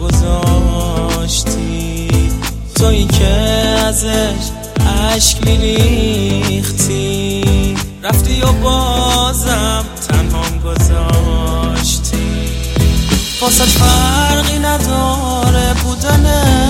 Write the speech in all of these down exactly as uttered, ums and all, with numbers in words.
گذاشتی، تویی که ازش عشق میریختی، رفتی و بازم تنهام گذاشتی. واسه فرقی نداره بودن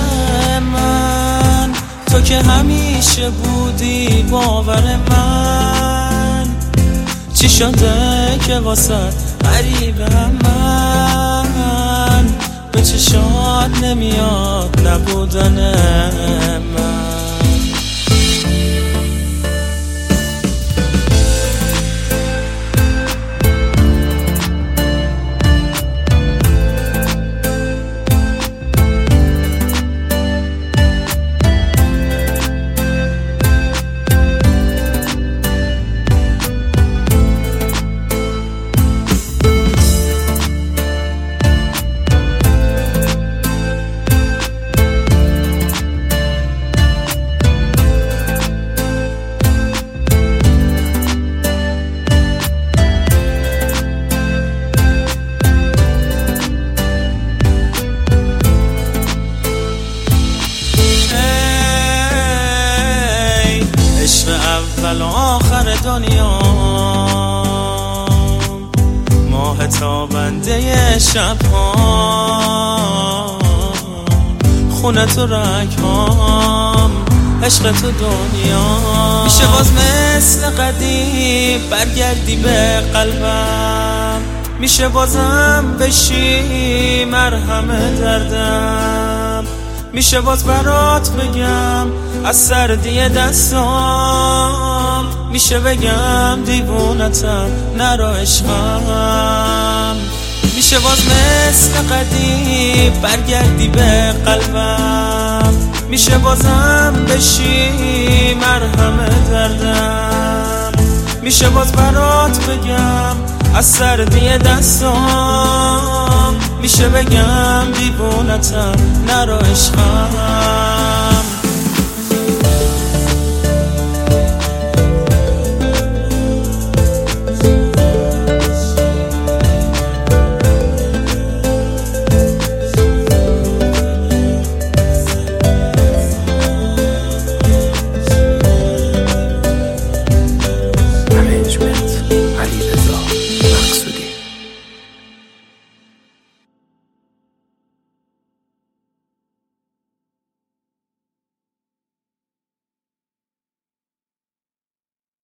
من، تو که همیشه بودی باور من. چی شده که واسه غریبم من، به چشات نمیاد نبودن من. اول آخر دنیا، ماه تابنده شبها، خونه تو رگهام، عشق تو دنیا. میشه باز مثل قدیم برگردی به قلبم، میشه بازم بشی مرهم دردم، میشه باز برات بگم از سردی دستام، میشه بگم دیوونتم نرو عشقم. میشه باز مثل قدیم برگردی به قلبم، میشه بازم بشی مرهم دردم، میشه باز برات بگم از سردی دستام، میشه بگم دیوونتم نرو عشقم.